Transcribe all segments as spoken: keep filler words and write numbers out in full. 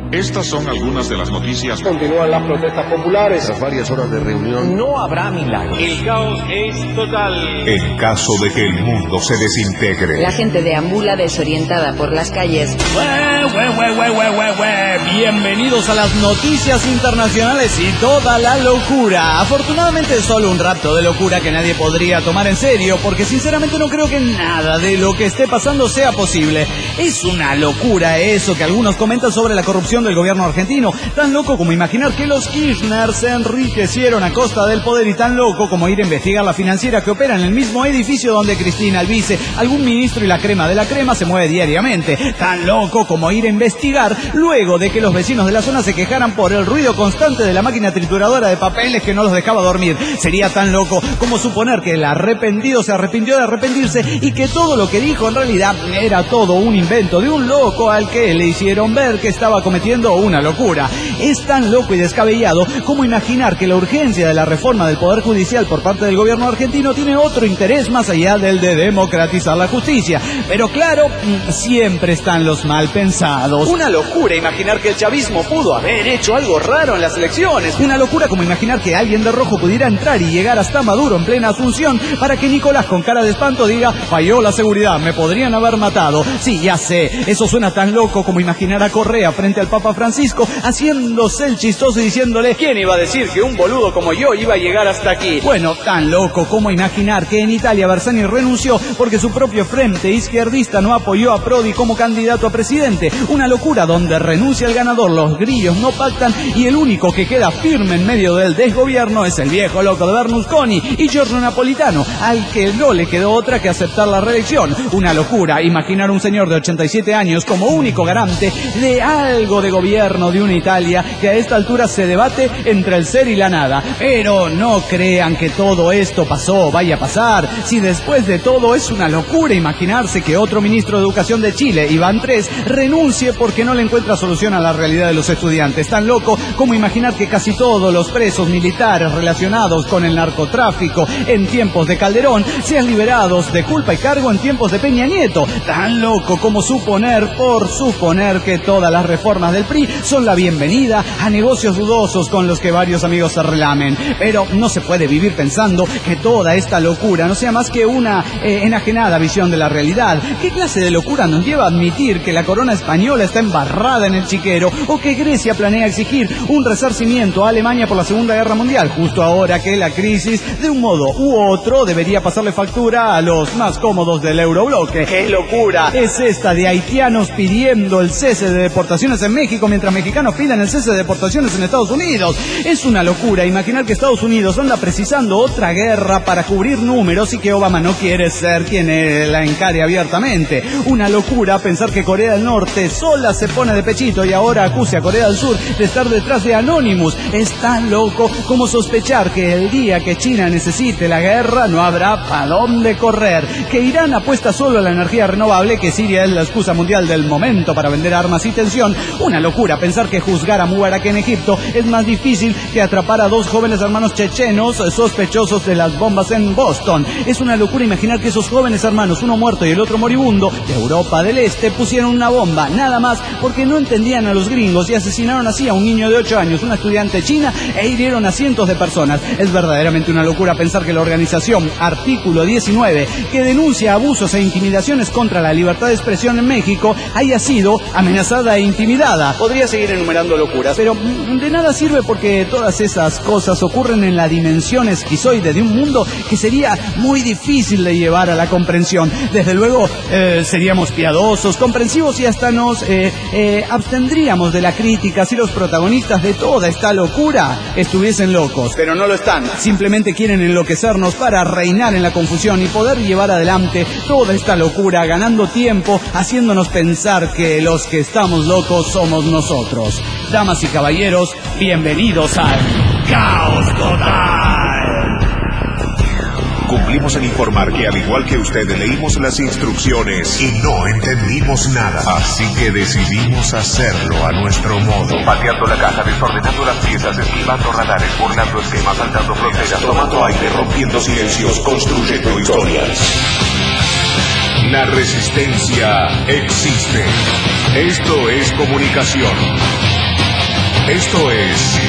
Estas son algunas de las noticias. Continúan las protestas populares. Tras varias horas de reunión, no habrá milagros. El caos es total. En caso de que el mundo se desintegre, la gente deambula desorientada por las calles. Ue, ue, ue, ue, ue, ue, ue. Bienvenidos a las noticias internacionales y toda la locura. Afortunadamente es solo un rapto de locura que nadie podría tomar en serio, porque sinceramente no creo que nada de lo que esté pasando sea posible. Es una locura eso que algunos comentan sobre la corrupción del gobierno argentino, tan loco como imaginar que los Kirchner se enriquecieron a costa del poder y tan loco como ir a investigar la financiera que opera en el mismo edificio donde Cristina, el vice, algún ministro y la crema de la crema se mueve diariamente, tan loco como ir a investigar luego de que los vecinos de la zona se quejaran por el ruido constante de la máquina trituradora de papeles que no los dejaba dormir. Sería tan loco como suponer que el arrepentido se arrepintió de arrepentirse y que todo lo que dijo en realidad era todo un invento de un loco al que le hicieron ver que estaba cometiendo una locura. Es tan loco y descabellado como imaginar que la urgencia de la reforma del Poder Judicial por parte del gobierno argentino tiene otro interés más allá del de democratizar la justicia. Pero claro, siempre están los mal pensados. Una locura imaginar que el chavismo pudo haber hecho algo raro en las elecciones. Una locura como imaginar que alguien de rojo pudiera entrar y llegar hasta Maduro en plena Asunción para que Nicolás con cara de espanto diga: falló la seguridad, me podrían haber matado. Sí, ya sé, eso suena tan loco como imaginar a Correa frente al Papa Francisco haciéndose el chistoso y diciéndole: ¿quién iba a decir que un boludo como yo iba a llegar hasta aquí? Bueno, tan loco como imaginar que en Italia Bersani renunció porque su propio frente izquierdista no apoyó a Prodi como candidato a presidente. Una locura donde renuncia el ganador, los grillos no pactan y el único que queda firme en medio del desgobierno es el viejo loco de Berlusconi y Giorgio Napolitano, al que no le quedó otra que aceptar la reelección. Una locura imaginar un señor de ochenta y siete años como único garante de algo de gobierno de una Italia que a esta altura se debate entre el ser y la nada. Pero no crean que todo esto pasó o vaya a pasar. Si después de todo es una locura imaginarse que otro ministro de Educación de Chile, Iván Tres, renuncie porque no le encuentra solución a la realidad de los estudiantes. Tan loco como imaginar que casi todos los presos militares relacionados con el narcotráfico en tiempos de Calderón sean liberados de culpa y cargo en tiempos de Peña Nieto. Tan loco como suponer, por suponer, que todas las reformas del P R I son la bienvenida a negocios dudosos con los que varios amigos se relamen. Pero no se puede vivir pensando que toda esta locura no sea más que una eh, enajenada visión de la realidad. ¿Qué clase de locura nos lleva a admitir que la corona española está embarrada en el chiquero o que Grecia planea exigir un resarcimiento a Alemania por la Segunda Guerra Mundial, justo ahora que la crisis, de un modo u otro, debería pasarle factura a los más cómodos del eurobloque? ¡Qué locura es esta de haitianos pidiendo el cese de deportaciones en México mientras mexicanos piden el cese de deportaciones en Estados Unidos? Es una locura imaginar que Estados Unidos anda precisando otra guerra para cubrir números y que Obama no quiere ser quien la encare abiertamente. Una locura pensar que Corea del Norte sola se pone de pechito y ahora acuse a Corea del Sur de estar detrás de Anonymous. Es tan loco como sospechar que el día que China necesite la guerra no habrá para dónde correr, que Irán apuesta solo a la energía renovable, que Siria es la excusa mundial del momento para vender armas y tensión. Una locura pensar que juzgar a Mubarak en Egipto es más difícil que atrapar a dos jóvenes hermanos chechenos sospechosos de las bombas en Boston. Es una locura imaginar que esos jóvenes hermanos, uno muerto y el otro moribundo, de Europa del Este, pusieron una bomba, nada más porque no entendían a los gringos y asesinaron así a un niño de ocho años, una estudiante china, e hirieron a cientos de personas. Es verdaderamente una locura pensar que la organización Artículo diecinueve, que denuncia abusos e intimidaciones contra la libertad de expresión en México, haya sido amenazada e intimidada. Podría seguir enumerando locuras, pero de nada sirve porque todas esas cosas ocurren en la dimensión esquizoide de un mundo que sería muy difícil de llevar a la comprensión. Desde luego eh, seríamos piadosos, comprensivos y hasta nos eh, eh, abstendríamos de la crítica si los protagonistas de toda esta locura estuviesen locos, pero no lo están. Simplemente quieren enloquecernos para reinar en la confusión y poder llevar adelante toda esta locura, ganando tiempo, haciéndonos pensar que los que estamos locos somos nosotros. Damas y caballeros, bienvenidos al Caos Total. Cumplimos en informar que, al igual que usted, leímos las instrucciones y no entendimos nada. Así que decidimos hacerlo a nuestro modo. Pateando la caja, desordenando las piezas, esquivando radares, burlando esquemas, saltando fronteras, tomando aire, rompiendo silencios, construyendo historias. La resistencia existe. Esto es comunicación. Esto es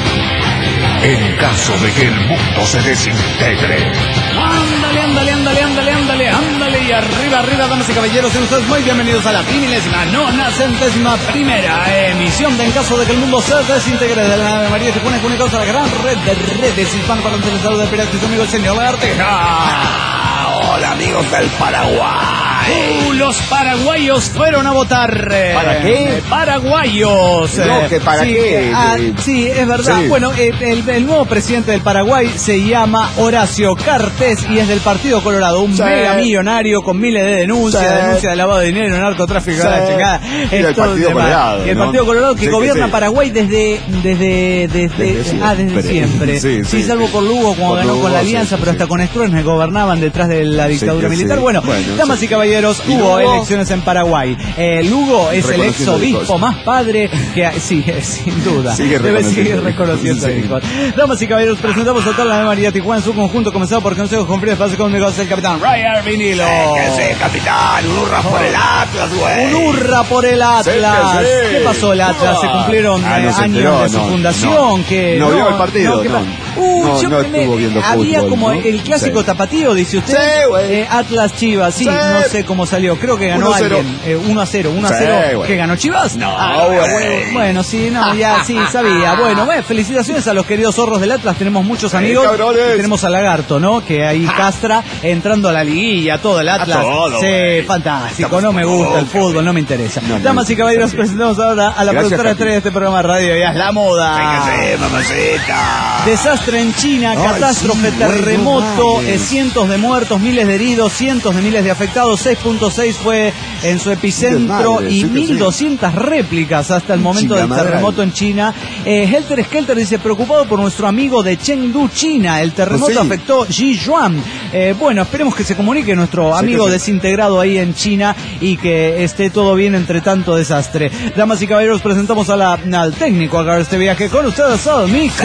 En caso de que el mundo se desintegre. Ándale, ándale, ándale, ándale, ándale, ándale. Y arriba, arriba, damas y caballeros, sean ustedes muy bienvenidos a la primilésima, nona, centésima primera emisión de En caso de que el mundo se desintegre de la María Tijuana, comunicados a la gran red de redes hispano-parlantes de Piratas y su amigo el señor Lagartija. Hola amigos del Paraguay. Uh, los paraguayos fueron a votar. ¿Para qué? Paraguayos. No, que para sí, qué. Ah, sí, es verdad. Sí. Bueno, eh, el, el nuevo presidente del Paraguay se llama Horacio Cartes y es del Partido Colorado, un Sí. mega millonario con miles de denuncias, Sí. denuncias de lavado de dinero, narcotráfico, Sí. la chingada. Y el Esto Partido demás. Colorado, Y el ¿no? Partido Colorado que Sí, que gobierna sí. Paraguay desde desde desde, Desde ah, desde siempre. siempre. Sí, Sí, sí. salvo con Lugo cuando Con ganó Lugo, con la sí, alianza, sí, pero sí. hasta con Stroessner gobernaban detrás de la dictadura que militar. sí. Bueno, Bueno, damas sí. y caballeros, ¿Y hubo Lugo? elecciones en Paraguay. Eh, Lugo es el ex Reconociendo obispo hijos. más padre que sí, sin duda. Sigue Debe reconociendo seguir hijos. reconociendo Sí. hijos. Damas y caballeros, presentamos a toda la María Tijuana en su conjunto, comenzado por consejos con frío espacio conmigo, es el capitán Ryan Vinilo. Que sí, capitán, un hurra por el Atlas, güey. Un hurra por el Atlas. Sí, que sí. ¿Qué pasó el Atlas? Se cumplieron Ah, no eh, se años enteró, de su no, fundación. no. Que No vio el partido, ¿qué no. pa- Uh, No, yo no me- estuvo viendo había fútbol, como ¿no? el clásico Sí. tapatío, dice usted. Sí, güey. Eh, Atlas Chivas, sí, Sí. no sé cómo salió. Creo que ganó uno a cero. alguien. Eh, uno a cero, uno a Sí, cero. güey. ¿Que ganó Chivas? No, Ah, güey. bueno, bueno, sí, no, ya, sí, sabía. Bueno, bueno, felicitaciones a los queridos zorros del Atlas. Tenemos muchos amigos. cabrones. Tenemos a Lagarto, ¿no? Que ahí castra entrando a la liguilla, todo el Atlas. A todo, sí, güey. fantástico. Estamos No me como gusta el locos, fútbol, no me interesa. No, no, Damas y no, caballeros, no, presentamos ahora a la Gracias, productora Capi. estrella de este programa de radio, ya es la moda. Véngase, mamacita. Desastre en China, Ay, catástrofe, sí, terremoto, güey, no eh, mames. cientos de muertos, miles de heridos, cientos de miles de afectados, seis punto seis fue en su epicentro Desmadre, y sí que mil doscientas réplicas hasta el momento del Chingamadral. terremoto en China. Eh, Helter Skelter dice, preocupado por nuestro amigo de Chengdu, China, el terremoto Pues sí. afectó Sichuan. Eh, bueno, esperemos que se comunique nuestro Sí amigo que sí. desintegrado ahí en China y que esté todo bien entre tanto desastre. Damas y caballeros, presentamos a la, al técnico a agarrar este viaje con ustedes, al Mico.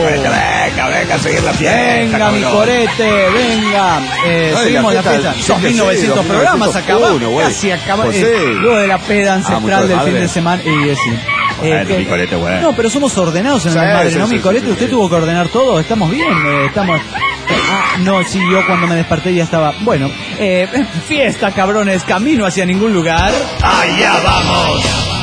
Venga, venga, a seguir la fiesta. Venga, mi cabrón. corete, venga. Eh, Ay, seguimos la la fiesta, fiesta. sí Son que sí, mil novecientos dos mil programas, novecientos acaba, uno, güey. casi acaba. Pues eh, sí. luego de la peda ancestral mucho del fin madre. de semana. Y es, sí. Bueno, que- mi corete, güey. No, pero somos ordenados en Sí, el madre, sí, ¿no, sí, mi sí, corete? sí, Usted sí. tuvo que ordenar todo, estamos bien, eh, estamos... Ah, no, sí, yo cuando me desperté ya estaba... Bueno, eh, fiesta, cabrones, camino hacia ningún lugar. Allá vamos.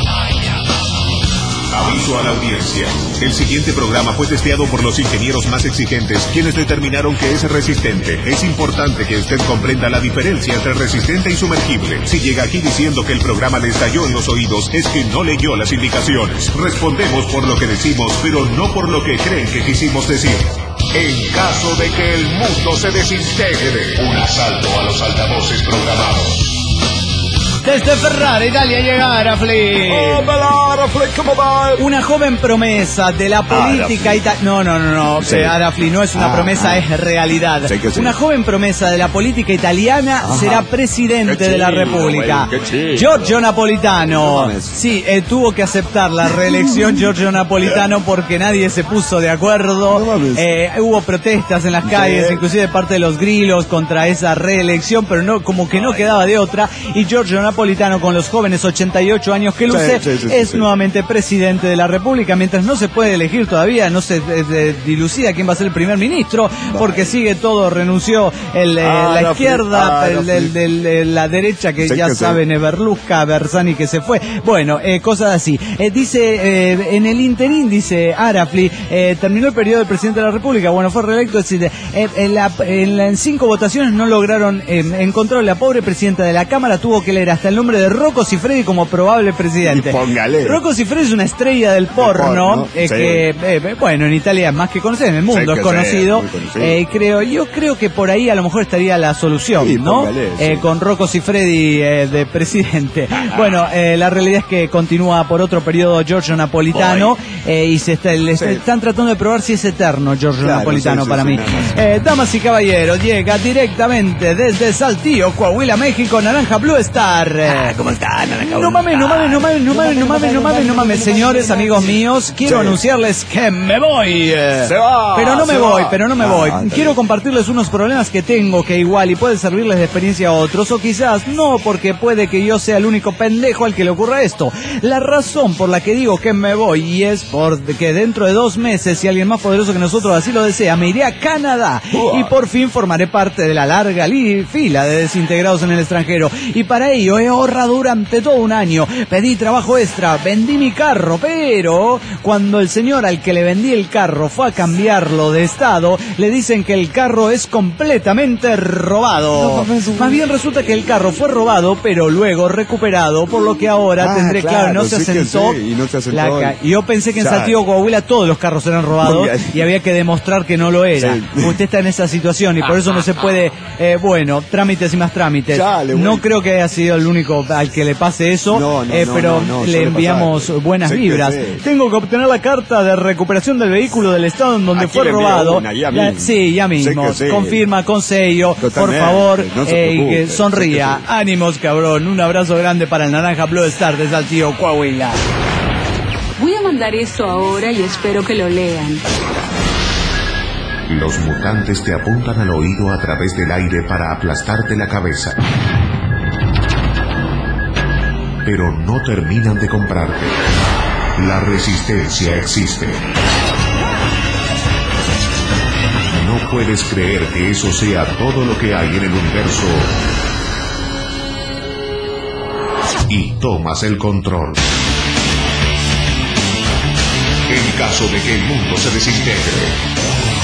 Aviso a la audiencia. El siguiente programa fue testeado por los ingenieros más exigentes, quienes determinaron que es resistente. Es importante que usted comprenda la diferencia entre resistente y sumergible. Si llega aquí diciendo que el programa le estalló en los oídos, es que no leyó las indicaciones. Respondemos por lo que decimos, pero no por lo que creen que quisimos decir. En caso de que el mundo se desintegre, un asalto a los altavoces programados. Desde Ferrara, Italia, llega Arafli. Una joven promesa de la política italiana. No, no, no, no. Sí. eh, Arafli, no es una Ah, promesa, ah. es realidad. Sí que sí. Una joven promesa de la política italiana Ajá. será presidente Qué de la chido, República. güey, qué chido. Giorgio Napolitano. No mames. Sí, eh, tuvo que aceptar la reelección Giorgio Napolitano porque nadie se puso de acuerdo. No mames. Eh, hubo protestas en las calles, Sí. inclusive de parte de los grilos contra esa reelección, pero no, como que no quedaba de otra. Y Giorgio Napolitano, con los jóvenes ochenta y ocho años que luce, Sí, sí, sí, es sí. nuevamente presidente de la República. Mientras no se puede elegir todavía, no se eh, eh, dilucida quién va a ser el primer ministro, porque sigue todo, renunció el, eh, Ah, la la izquierda, fli- ah, el, la del- fli- del- de la derecha, que Sí, ya que sí. saben, Berlusca, Bersani, que se fue. Bueno, eh, cosas así. Eh, dice, eh, en el interín, dice Arafli, eh, terminó el periodo del presidente de la República, bueno, fue reelecto, es decir, eh, en, la- en la- en cinco votaciones no lograron eh, encontrar. La pobre presidenta de la Cámara tuvo que leer hasta el nombre de Rocco Siffredi como probable presidente. Y póngale. Rocco Siffredi es una estrella del porno, porno, eh, sí. que, eh, bueno, en Italia es más que conocido, en el mundo Sí, es que conocido. sí, muy conocido. Eh, creo, yo creo que por ahí a lo mejor estaría la solución, Sí, ¿no? póngale, sí. Eh, con Rocco Siffredi eh, de presidente. Bueno, eh, la realidad es que continúa por otro periodo Giorgio Napolitano eh, y se está, le Sí. están tratando de probar si es eterno Giorgio Claro, Napolitano sí, sí, para sí, mí. nada más. Eh, damas y caballeros, llega directamente desde Saltillo, Coahuila, México, Naranja Blue Star. Ah, ¿cómo está, Naranja? No mames, no mames, no mames, no mames, no mames, no mames, no mames, señores, amigos míos, quiero Sí. anunciarles que me voy. Se va, Pero no me se voy, va. pero no me Ah, voy. está Quiero bien. compartirles unos problemas que tengo que igual y puede servirles de experiencia a otros, o quizás no, porque puede que yo sea el único pendejo al que le ocurra esto. La razón por la que digo que me voy y es porque dentro de dos meses, si alguien más poderoso que nosotros así lo desea, me iré a Canadá Uah. y por fin formaré parte de la larga li- fila de desintegrados en el extranjero. Y para ello he ahorrado durante todo un año, pedí trabajo extra, vendí mi carro, pero cuando el señor al que le vendí el carro fue a cambiarlo de estado, le dicen que el carro es completamente robado. Más bien resulta que el carro fue robado, pero luego recuperado, por lo que ahora Ah, tendré, claro, claro, no se sí que asentó. sí, y no se asentó la el- ca- y yo pensé que en Ya. Santiago Coahuila todos los carros eran robados Muy bien. y había que demostrar que no lo era. Sí. Usted está en esa situación y por eso no se puede, eh, bueno, trámites y más trámites. Chale, no güey. creo que haya sido el único al que le pase eso, No, no, eh, no, pero no, no, le suele enviamos pasar. buenas Sí que vibras. sí. Tengo que obtener la carta de recuperación del vehículo del estado en donde Aquí fue le envío robado. una, ya La- mismo. sí, ya Sé mismo. que sí. Confirma con sello. Por Totalmente, favor, no se eh, y preocupe, que sonría. sé que sí. Ánimos, cabrón. Un abrazo grande para el Naranja Blue Star de Saltillo, Coahuila. Voy a mandar esto ahora y espero que lo lean. Los mutantes te apuntan al oído a través del aire para aplastarte la cabeza. Pero no terminan de comprarte. La resistencia existe. No puedes creer que eso sea todo lo que hay en el universo. Y tomas el control. En caso de que el mundo se desintegre.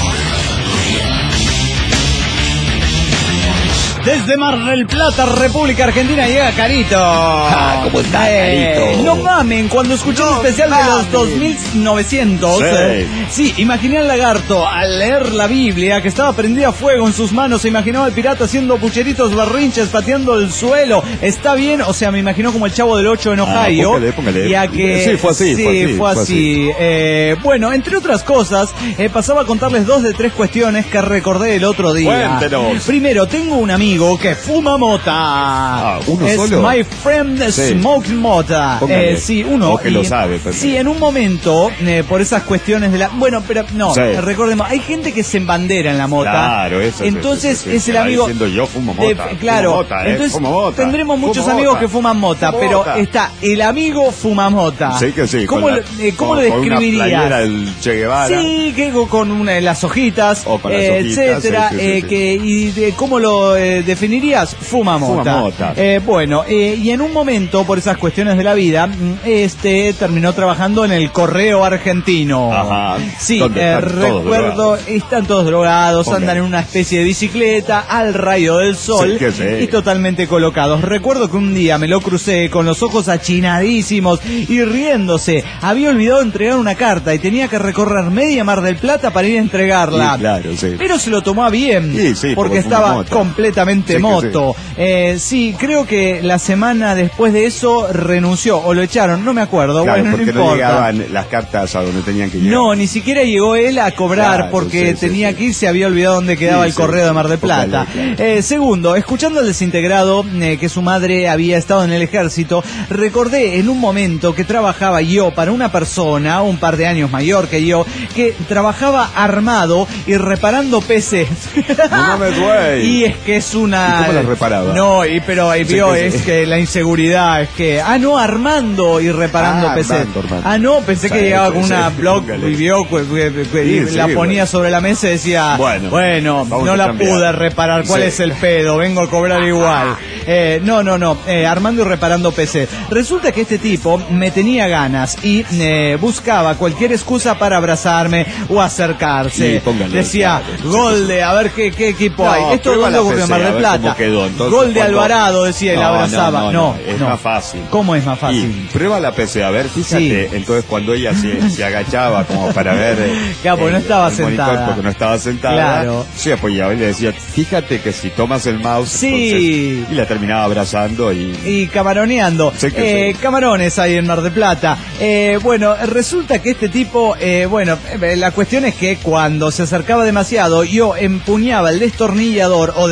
Desde Mar del Plata, República Argentina, llega Carito. Ah, ¿cómo está, Carito? No mamen, cuando escuché el No especial de los mamen. dos mil novecientos, Sí. eh, sí, imaginé al lagarto al leer la Biblia que estaba prendida a fuego en sus manos, se imaginaba al pirata haciendo pucheritos berrinches, pateando el suelo. ¿Está bien? O sea, me imaginó como el Chavo del Ocho en Ah, Ohio. póngale, póngale. Ya que, Sí, fue así, sí, fue así, fue fue así. Eh, bueno, entre otras cosas, eh, pasaba a contarles dos de tres cuestiones que recordé el otro día. Cuéntenos. Primero, tengo un amigo que fuma mota. Ah, ¿uno es solo? my friend Sí. Smoking Mota. Póngale. Eh, sí, uno. O que lo sabe, pero- Sí, en un momento, eh, por esas cuestiones de la... Bueno, pero no, Sí. recordemos, hay gente que se embandera en la mota. Claro, eso es- Entonces eso es- es el que va amigo... diciendo, yo fumo de- mota, fumo claro, mota, eh, entonces fumo mota, tendremos fumo muchos mota, amigos que fuman mota, fumo pero mota. está el amigo fumamota. Sí que sí. ¿Cómo, con lo, la- eh, ¿cómo con- lo con una describirías? playera del Che Guevara. Sí, que con- con una de las hojitas, O con las eh, hojitas, etcétera, sí, sí, eh, sí. que y de, ¿cómo lo eh, definirías? Fuma mota. Fuma mota. Eh, bueno, eh, y en un momento, por esas cuestiones de la vida, mm, este terminó trabajando en el Correo Argentino. Ajá. Sí, ¿Dónde eh, están todos recuerdo, drogados? están todos drogados, Ok. andan en una especie de bicicleta al rayo del sol Sí, que sí. y totalmente colocados. Recuerdo que un día me lo crucé con los ojos achinadísimos y riéndose. Había olvidado entregar una carta y tenía que recorrer media Mar del Plata para ir a entregarla. Sí, claro, sí. Pero se lo tomó a bien, Sí, sí, porque porque fuma estaba mota. completamente Sí que moto. Eh, sí, creo que la semana después de eso renunció o lo echaron, no me acuerdo. Claro, bueno, no porque no, importa. llegaban las cartas a donde tenían que llegar. No, ni siquiera llegó él a cobrar Claro, porque sí, sí, tenía sí. que ir, se había olvidado dónde quedaba Sí, el sí, correo sí. de Mar del Plata. Póngale, claro. Eh, segundo, escuchando al desintegrado eh, que su madre había estado en el ejército, recordé en un momento que trabajaba yo para una persona, un par de años mayor que yo, que trabajaba armado y reparando P Cs. No mames, güey. Y es que es una... ¿Y cómo las reparaba? No, y, pero eh, Sí, vio, que sí. es que la inseguridad, es que... Ah, no, armando y reparando Ah, P Cs. armando, armando. Ah, no, pensé Sí, que llegaba sí, con sí, una blog póngale. y vio que- que- que- y Sí, la sí, ponía bueno. sobre la mesa y decía, bueno, Bueno, vamos no a la cambiar. pude reparar, ¿cuál Sí. es el pedo? Vengo a cobrar igual. Eh, no, no, no, eh, armando y reparando P C. Resulta que este tipo me tenía ganas y eh, buscaba cualquier excusa para abrazarme o acercarse. Sí, póngale, Decía, claro. gol de, a ver qué, qué equipo No, hay. Esto prueba es la lo ocurrió en P C, Mar del a ver Plata. cómo quedó. Entonces, Gol de cuando- Alvarado, decía, y la No, no, abrazaba. no, No, no, es no. más fácil. ¿Cómo es más fácil? Y prueba la P C, a ver, fíjate, Sí. entonces cuando ella se, se agachaba como para ver eh, Claro, porque no el- estaba el monitor, sentada. porque no estaba sentada, Claro. se apoyaba y le decía, fíjate que si tomas el mouse, Sí. entonces, y la terminaba abrazando y... Y camaroneando. Sí que Eh, sí. Camarones ahí en Mar del Plata. Eh, bueno, resulta que este tipo, eh, bueno, eh, la cuestión es que cuando se acercaba demasiado, yo empuñaba el destornillador o desarmador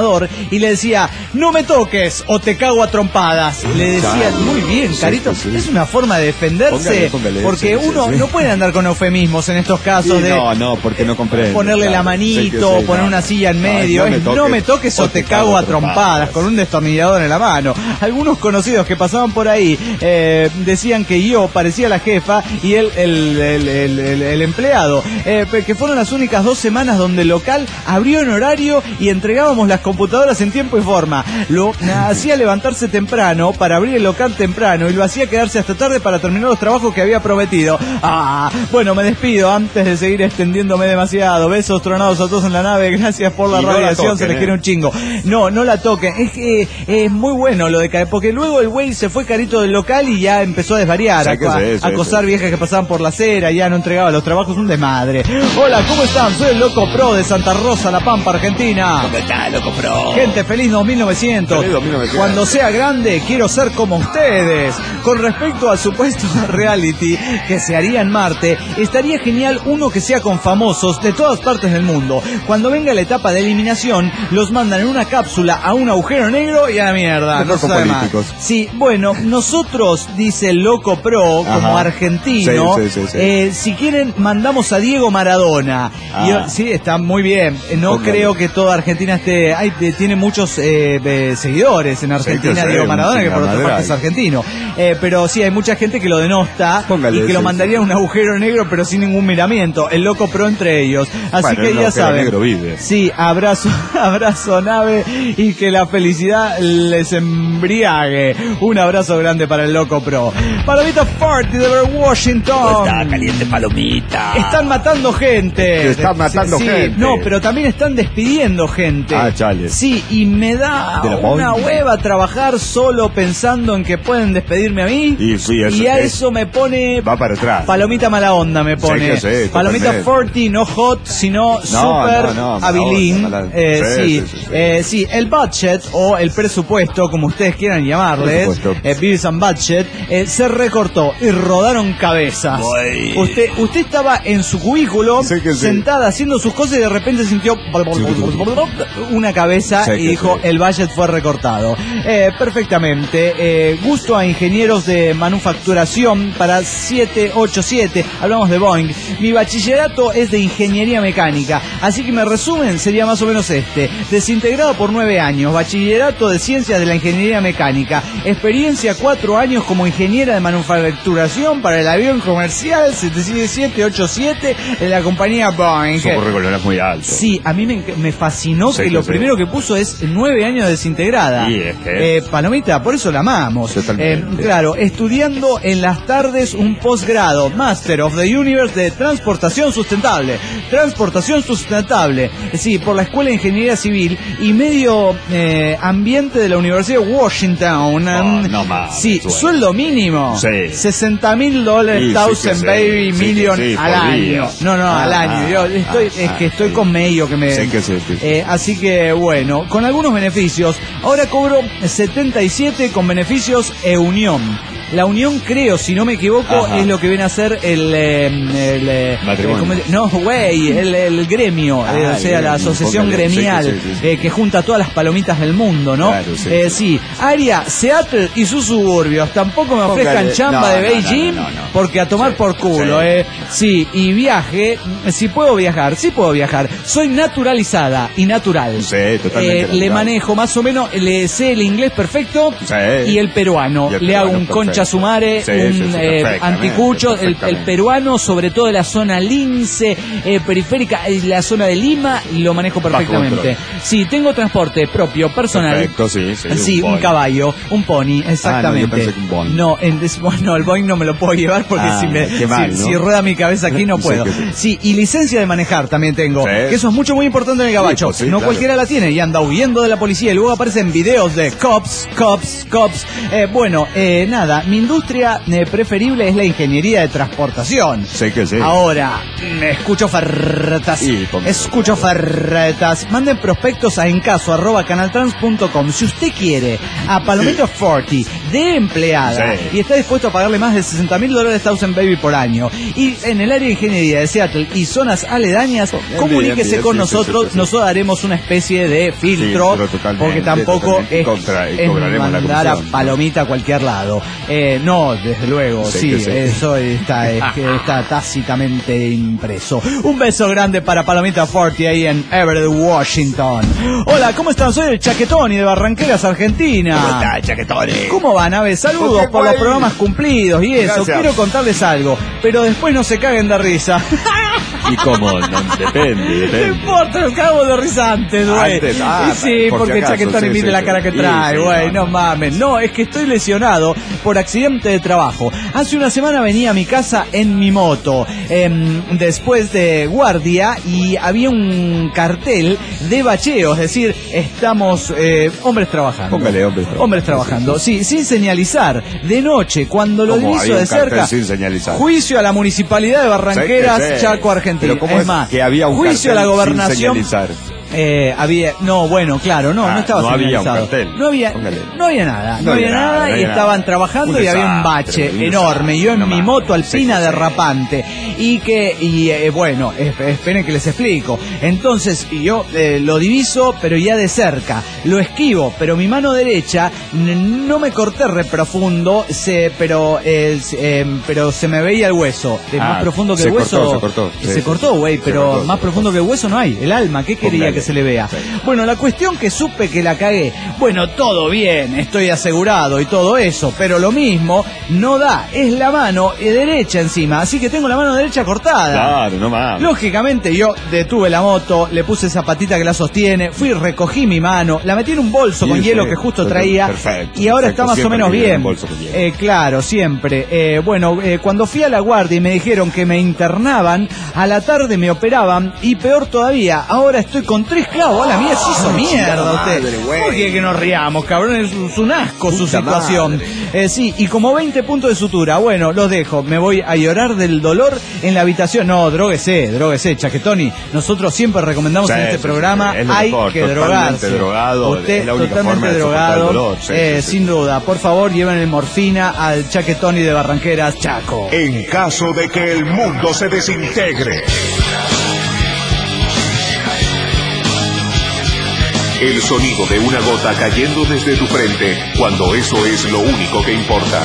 destornillador y le decía, no me toques o te cago a trompadas. Le decía, muy bien, Carito, sí, sí. Es una forma de defenderse, póngale, póngale, porque sí, uno sí, sí. no puede andar con eufemismos en estos casos sí, de... No, no, porque no comprende. Ponerle claro, la manito, sí, sí, poner no. una silla en medio, no, no, me toques, no me toques o te cago a trompadas, con un destornillador en la mano. Algunos conocidos que pasaban por ahí eh, decían que yo parecía la jefa y él el, el, el, el, el empleado, eh, que fueron las únicas dos semanas donde el local abrió en horario y entregábamos las computadoras en tiempo y forma. Lo hacía levantarse temprano para abrir el local temprano y lo hacía quedarse hasta tarde para terminar los trabajos que había prometido. Ah, bueno, me despido antes de seguir extendiéndome demasiado. Besos tronados a todos en la nave, gracias por la y radiación, no la toquen, se les quiere un chingo. No, no la toquen, es que es muy bueno lo de Carito, porque luego el güey se fue Carito del local y ya empezó a desvariar, a, a acosar sí, viejas que pasaban por la acera, ya no entregaba los trabajos, un desmadre. Hola, ¿cómo están? Soy el Loco Pro de Santa Rosa, La Pampa, Argentina. ¿Cómo está, Loco Pro? Gente, feliz dos mil novecientos. Feliz dos mil novecientos. Cuando sea grande, quiero ser como ustedes. Con respecto al supuesto reality que se haría en Marte, estaría genial uno que sea con famosos de todas partes del mundo. Cuando venga la etapa de eliminación, los mandan en una cápsula a un agujero negro y a la mierda. No sabe más. Sí, bueno, nosotros, dice el Loco Pro, Ajá. como argentino, sí, sí, sí, sí. Eh, si quieren, mandamos a Diego Maradona. Ah. Y, sí, está muy bien. No okay. creo que toda Argentina esté... Hay, tiene muchos eh, eh, seguidores en Argentina, sí, Diego Maradona, que por otra parte es argentino. Eh, pero sí, hay mucha gente que lo denosta Póngale, y que sí, lo mandaría a un agujero negro, pero sin ningún miramiento. El Loco Pro entre ellos. Así bueno, que ya saben. Negro vive. Sí, abrazo, abrazo nave y que la felicidad les embriague. Un abrazo grande para el Loco Pro. Palomita Party de Washington. Está caliente palomita. Están matando gente. Están matando sí, gente. No, pero también están despidiendo gente. Ah, chale. Sí, y me da una hueva trabajar solo pensando en que pueden despedirme a mí. Y, sí, eso y a eso me pone... Va para atrás. Palomita mala onda me pone. Sí, sí, Palomita cuarenta, no hot, sino no, super no, no, habilin. No, no, eh, sí, sí, sí, sí. Eh, sí, el budget o el presupuesto, como ustedes quieran llamarles, eh, Beers and Budget, eh, se recortó y rodaron cabezas. Boy. Usted usted estaba en su cubículo, sí sentada sí. haciendo sus cosas y de repente sintió una cabeza sí y dijo, sí. el budget fue recortado. Eh, perfectamente. Eh, gusto a ingenieros de manufacturación para siete ocho siete. Hablamos de Boeing. Mi bachillerato es de ingeniería mecánica, así que mi resumen sería más o menos este. Desintegrado por nueve años, bachillerato de ciencias de la ingeniería mecánica, experiencia cuatro años como ingeniera de manufacturación para el avión comercial siete ocho siete de la compañía Boeing. Su currículum es muy alto. Sí, a mí me, me fascinó sí, que lo sí. primero que puso es nueve años desintegrada. Sí, es que... eh, Palomita, por eso la amamos. Eh, claro, estudiando en las tardes un posgrado, Master of the Universe de Transportación Sustentable. Transportación Sustentable. Sí, por la Escuela de Ingeniería Civil y Medio eh, Ambiente de la Universidad de Washington. Oh, no más. Sí, sueldo, sueldo mínimo. Sí. sesenta mil dólares, thousand sí, baby, sí, million sí, sí, al año. Día. No, no, ah, al año. Yo estoy, ah, es que estoy ah, con medio que me... Sí, que sí, sí. Eh, así que, bueno, con algunos beneficios. Ahora cobro setenta y siete con beneficios e unión. La unión, creo, si no me equivoco, Ajá. es lo que viene a ser el... Eh, el eh, matrimonio. No, güey, el, el gremio, ah, eh, o sea, la asociación gremial sí, sí, sí. Eh, que junta todas las palomitas del mundo, ¿no? Claro, sí, eh, sí. Área, Seattle y sus suburbios. Tampoco me ofrezcan Póngale. chamba no, de no, Beijing, no, no, no, no. porque a tomar sí, por culo, sí. eh. Sí, y viaje, si puedo viajar, sí puedo viajar. Soy naturalizada y natural. Sí, totalmente. Eh, le manejo más o menos, le sé el inglés perfecto sí. y el peruano. Y el le peruano, hago un perfecto. concha sumare, sí, un sí, sí, eh, anticucho, el, el peruano, sobre todo de la zona lince, eh, periférica, eh, la zona de Lima, lo manejo perfectamente. Sí, tengo transporte propio, personal. Perfecto, sí, sí. Sí, un, un caballo, un pony, exactamente. Ah, no, yo pensé que un Boeing. No, en, bueno, el Boeing no me lo puedo llevar porque ah, si, me, mal, si, ¿no? si rueda mi cabeza aquí no puedo. Sí, sí. sí, y licencia de manejar también tengo, sí. que eso es mucho muy importante en el gabacho. Sí, pues, sí, no claro. cualquiera la tiene y anda huyendo de la policía y luego aparecen videos de cops, cops, cops. Eh, bueno, eh, nada, mi industria eh, preferible es la ingeniería de transportación. Sé que sí. Ahora, me escucho ofertas. Sí, escucho ofertas. Manden prospectos a encaso arroba canaltrans punto com. Si usted quiere a Palomita sí. cuarenta de empleada sí. y está dispuesto a pagarle más de sesenta mil dólares Thousand Baby por año, y en el área de ingeniería de Seattle y zonas aledañas, oh, comuníquese bien, bien, con bien, nosotros. Sí, sí, sí. Nosotros haremos una especie de filtro, sí, porque tampoco es, contra, es mandar a Palomita a cualquier lado. Eh, no, desde luego, sí, sí, sí. eso está, es, está tácitamente impreso. Un beso grande para Palomita cuarenta ahí en Everett, Washington. Hola, ¿cómo están? Soy el Chaquetoni de Barranqueras, Argentina. ¿Cómo está, Chaquetoni? ¿Cómo van, Ave? Saludos por los programas cumplidos y eso. Gracias. Quiero contarles algo, pero después no se caguen de risa. ¿Y cómo? No, depende, depende. No importa, nos cagamos de risa antes, güey. Ah, sí, por porque si acaso, Chaquetoni sí, mire sí, la cara que sí, trae, güey. Sí, no, no mames. No, es que estoy lesionado por accidente de trabajo. Hace una semana venía a mi casa en mi moto, eh, después de guardia, y había un cartel de bacheo, es decir, estamos eh, hombres trabajando. Póngale, hombres trabajando. Hombres trabajando, sí, sin señalizar. De noche, cuando lo diviso de cerca, sin señalizar. Juicio a la Municipalidad de Barranqueras, sí, sí. Chaco, Argentina. Pero ¿cómo es, es más, que había un juicio a la gobernación. Sin señalizar? Eh, había, no, bueno, claro, no, ah, no estaba no señalizado. Había un cartel. No había, no había nada, no, no había nada, nada y había estaban nada. trabajando Un y había un bache un enorme. Yo en no mi más. moto alpina sí, sí, derrapante y que, y eh, bueno, esperen que les explico. Entonces yo eh, lo diviso, pero ya de cerca, lo esquivo, pero mi mano derecha no me corté re profundo, se, pero, eh, eh, pero se me veía el hueso, eh, ah, más profundo que el hueso. Cortó, se cortó, se sí, cortó, güey, pero cortó, más profundo que el hueso no hay. El alma, ¿qué quería Póngale. que se le vea? Sí. Bueno, la cuestión que supe que la cagué. Bueno, todo bien, estoy asegurado y todo eso, pero lo mismo no da, es la mano derecha encima, así que tengo la mano derecha cortada. Claro, no más. Lógicamente yo detuve la moto, le puse esa patita que la sostiene, fui, recogí mi mano, la metí en un bolso sí, con sí, hielo que justo traía perfecto, y ahora perfecto, está más o menos bien. Eh, claro, siempre. Eh, bueno, eh, cuando fui a la guardia y me dijeron que me internaban, a la tarde me operaban y peor todavía, ahora estoy con tres clavos. A la mía se hizo mierda usted. ¿Por qué que nos riamos, cabrón? Es, es un asco Puta su situación. Eh, sí, y como veinte puntos de sutura. Bueno, los dejo. Me voy a llorar del dolor en la habitación. No, dróguese, dróguese, Chaquetoni. Nosotros siempre recomendamos sí, en este sí, programa sí, hay mejor, que drogarse. Drogado, usted es la única totalmente forma de drogado. Dolor, sí, eh, sí, sin sí. duda. Por favor, lleven el morfina al Chaquetoni de Barranqueras, Chaco. En caso de que el mundo se desintegre, el sonido de una gota cayendo desde tu frente cuando eso es lo único que importa.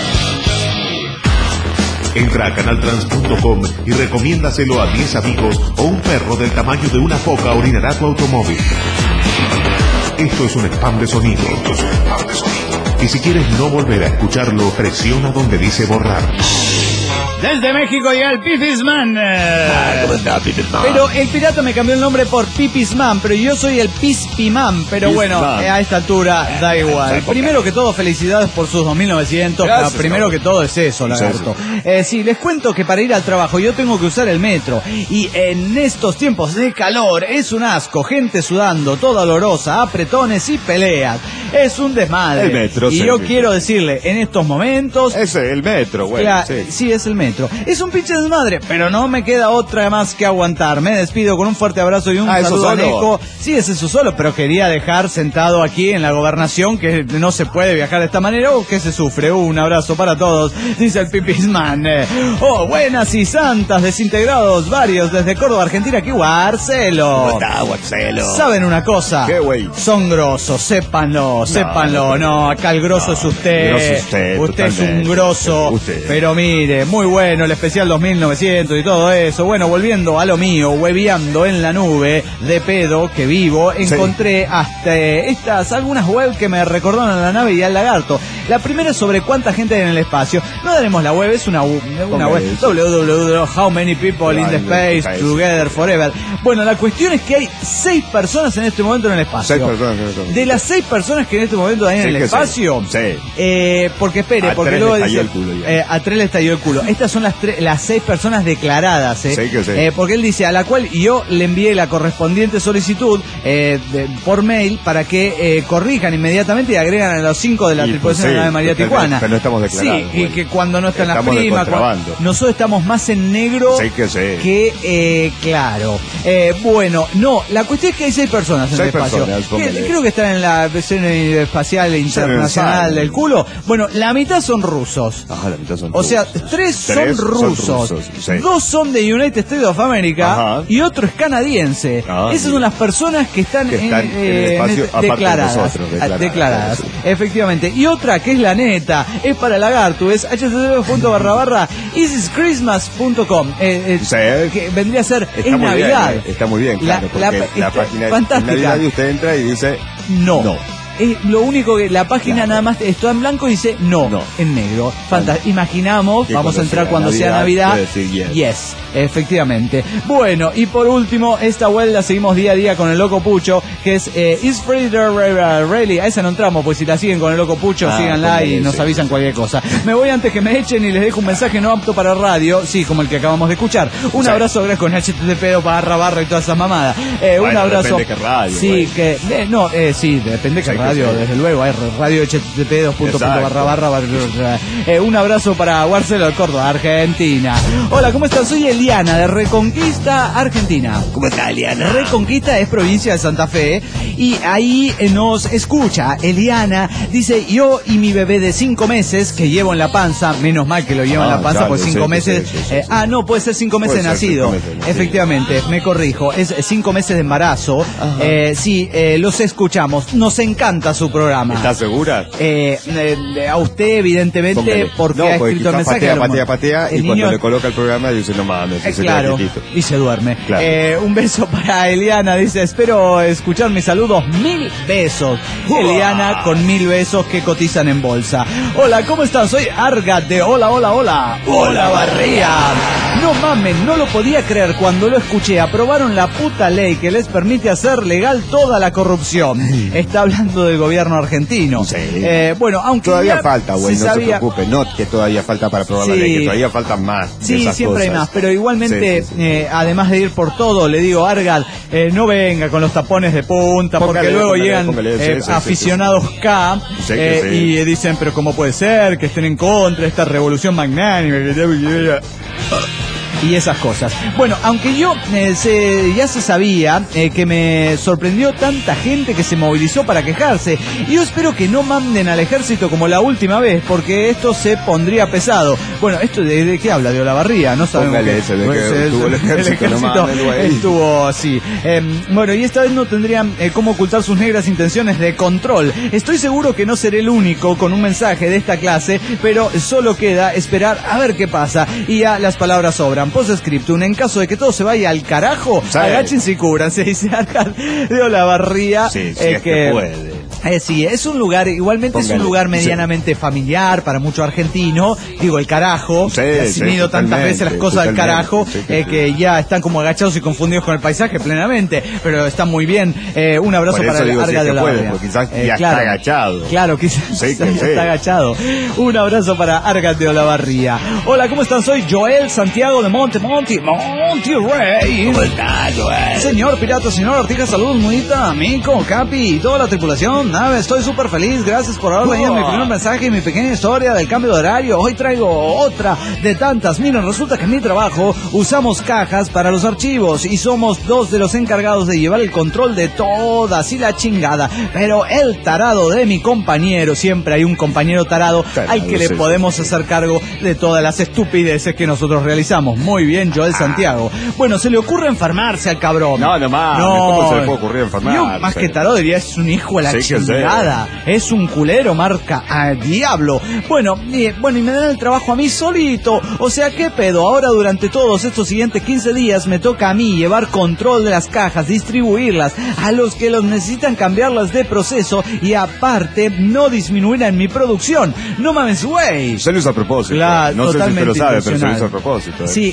Entra a canaltrans punto com y recomiéndaselo a diez amigos o un perro del tamaño de una foca orinará tu automóvil. Esto es un spam de sonido. Esto es un spam de sonido. Y si quieres no volver a escucharlo, presiona donde dice borrar. Desde México llega el Pipisman. Ah, ¿cómo está, Pipisman? Pero el pirata me cambió el nombre por Pipisman, pero yo soy el Pispiman. Pero Pis bueno, Man. a esta altura da igual. Primero que todo, felicidades por sus dos mil novecientos. Gracias, primero que todo es eso, lagarto. Eh, sí, les cuento que para ir al trabajo yo tengo que usar el metro. Y en estos tiempos de calor es un asco. Gente sudando, toda olorosa, apretones y peleas. Es un desmadre. El metro. Y sí, yo sí. quiero decirle, en estos momentos... Es el metro, güey. Bueno, sí. sí, es el metro. Es un pinche desmadre, pero no me queda otra más que aguantar. Me despido con un fuerte abrazo y un ah, saludo a solo. Neko. Sí, es eso solo, pero quería dejar sentado aquí en la gobernación que no se puede viajar de esta manera o que se sufre. Un abrazo para todos, dice el Pipisman. Oh, buenas y santas, desintegrados varios desde Córdoba, Argentina. Aquí, Guarcelo. ¿Cómo está, Guarcelo? ¿Saben una cosa? ¿Qué, güey? Son grosos, sépanlo, no, sépanlo. No, no, acá el grosso no, es usted. Grosso usted, usted es un grosso. Usted. Pero mire, muy bueno. Bueno, el especial dos mil novecientos y todo eso. Bueno, volviendo a lo mío, hueveando en la nube de pedo que vivo, encontré sí. hasta estas algunas web que me recordaron a la nave y al lagarto. La primera es sobre cuánta gente hay en el espacio. No daremos la web, es una, una web doble u doble u doble u punto how many people in the space together forever. Bueno, la cuestión es que hay seis personas en este momento en el espacio. Seis personas. De las seis personas que en este momento hay en sí, el espacio, sí. Eh, porque espere, a porque luego dice, el culo, eh, a tres le estalló el culo. Estas son las tres, las seis personas declaradas, ¿eh? Sí, que sí. Eh, porque él dice, a la cual yo le envié la correspondiente solicitud eh, de, por mail para que eh, corrijan inmediatamente y agregan a los cinco de la y tripulación de la Ave María pero, Tijuana. Pero no estamos declarados. Sí, y que cuando no están las Estamos de primas, cuando, contrabando. nosotros estamos más en negro Sí que sí. que, eh, claro. Eh, bueno, no, la cuestión es que hay seis personas en Seis el espacio. personas, Que- póngale. creo que están en la versión espacial internacional sabe. del culo. Bueno, la mitad son rusos. Ah, la mitad son O sea, rusos. tres son Tres son rusos, rusos, sí. dos son de United States of America Ajá. y otro es canadiense. Ah, Esas bien. son las personas que están, Que están en el eh, espacio, este- aparte de declaradas, nosotros, declaradas, declaradas, sí. efectivamente. Y otra que es la neta, es para Lagartu, es h t t p punto barra barra isis christmas punto com. Eh, eh, Sí. que vendría a ser Está es muy Navidad. bien, está muy bien, La- claro, la- porque la, está página fantástica. es Navidad y usted entra y dice No. no. Es lo único que la página Claro. nada más está en blanco y dice no, No. en negro. Fantástico. Imaginamos, Y vamos a cuando entrar sea cuando sea Navidad, Navidad. puede decir yes. Yes, efectivamente. Bueno, y por último, esta vuelta seguimos día a día con el Loco Pucho, que es eh, Is Freeder Rally. A esa no entramos, pues si la siguen con el Loco Pucho, Ah, síganla y póngale, nos sí. avisan cualquier cosa. Me voy antes que me echen y les dejo un mensaje no apto para radio, sí, como el que acabamos de escuchar. Un Sí. abrazo gracias con H T T P barra barra y todas esas mamadas. Eh, un Bueno, abrazo. depende qué radio, Sí, bueno. que eh, no, eh, sí, depende qué Sí, que radio, sí. desde luego, hay radio H T T P dos punto Exacto. barra barra barra. Eh, un abrazo para Marcelo de Córdoba, Argentina. Hola, ¿cómo estás? Soy Eliana de Reconquista, Argentina. ¿Cómo está, Eliana? Reconquista es provincia de Santa Fe y ahí eh, nos escucha Eliana. Dice, yo y mi bebé de cinco meses que llevo en la panza, menos mal que lo llevo en Ah, la panza, claro, pues cinco sí, meses. sí, sí, sí, eh, sí. Ah, no, puede ser cinco meses de Puede ser nacido. cinco meses, sí. Efectivamente, me corrijo. Es cinco meses de embarazo. Eh, sí, eh, los escuchamos. Nos encanta su programa. ¿Estás segura? Eh, eh, a usted, evidentemente, Póngale. porque no, ha porque escrito el quizás mensaje. patea, a lo patea, mejor. patea, El y cuando niño- le coloca el programa dice, no mames, eh, y se claro, queda quietito. y se duerme. Claro. Eh, un beso para Eliana, dice, espero escuchar mis saludos, mil besos. Eliana con mil besos que cotizan en bolsa. Hola, ¿cómo están? Soy Argat de Hola, Hola, Hola. Hola, Barría. No mamen, no lo podía creer cuando lo escuché. Aprobaron la puta ley que les permite hacer legal toda la corrupción. Está hablando del gobierno argentino. Sí. Eh, bueno, aunque Todavía ya falta, güey, se no sabía- se preocupe, no que todavía falta para aprobar la Sí. ley, que todavía faltan más. de Sí, esas siempre hay cosas. más, pero igualmente, Sí, sí, sí. eh, además de ir por todo, le digo, Argal, eh, no venga con los tapones de punta, porque Póngale, luego póngale, llegan póngale, sí, eh, sí, sí, aficionados K Sí, que eh, sí. y dicen, pero ¿cómo puede ser que estén en contra de esta revolución magnánima? Y esas cosas. Bueno, aunque yo eh, se- ya se sabía eh, que me sorprendió tanta gente que se movilizó para quejarse. Y yo espero que no manden al ejército como la última vez, porque esto se pondría pesado. Bueno, ¿esto de, de qué habla? De Olavarría, no sabemos. Póngale qué- ese de que pues, estuvo el ejército, no mames, güey. estuvo así. Eh, bueno, y esta vez no tendrían eh, cómo ocultar sus negras intenciones de control. Estoy seguro que no seré el único con un mensaje de esta clase, pero solo queda esperar a ver qué pasa. Y ya las palabras sobran. Postscriptum, en caso de que todo se vaya al carajo, Sí. agáchense y cúbranse, dice acá de Olavarría. Sí, sí, eh, es que puede. Eh, sí, es un lugar, igualmente es un Póngale, lugar sí. medianamente familiar para mucho argentino. Digo, el carajo, Sí, que ha sí, asumido tantas totalmente, veces las cosas del totalmente, carajo, sí, que eh, sí. que ya están como agachados y confundidos con el paisaje plenamente, pero está muy bien. Eh, un abrazo Por para eso el digo, sí Arga que de la puede, Barria. porque quizás Eh, ya claro, está agachado. Claro, quizás Sí, que ya sí. está agachado. Un abrazo para Arga de Olavarría. Hola, ¿cómo están? Soy Joel Santiago de Monte Monti, Monty Rey. ¿Cómo está, Joel? Señor pirata, señor Artija, saludos, Munita, Mico, Capi y toda la tripulación. Nave, estoy súper feliz. Gracias por haber leído mi primer mensaje y mi pequeña historia del cambio de horario. Hoy traigo otra de tantas. Miren, resulta que en mi trabajo usamos cajas para los archivos y somos dos de los encargados de llevar el control de todas y la chingada. Pero el tarado de mi compañero, siempre hay un compañero tarado Tarado, al que le sí, podemos sí, sí. hacer cargo de todas las estupideces que nosotros realizamos. Muy bien, Joel Santiago. Bueno, se le ocurre enfermarse al cabrón. No, no mames, ¿cómo se le puede ocurrir enfermarse? Yo, más que tarado, diría, es un hijo de la Sí que sí. chingada. Es un culero, marca a diablo. Bueno, y, bueno, y me dan el trabajo a mí solito. O sea, ¿qué pedo? Ahora durante todos estos siguientes quince días me toca a mí llevar control de las cajas, distribuirlas, a los que los necesitan cambiarlas de proceso y aparte no disminuir en mi producción. No mames, güey. Se lo hizo a propósito. Claro, no sé si usted totalmente lo sabe, pero se lo intencional. hizo a propósito. ¿eh? Sí,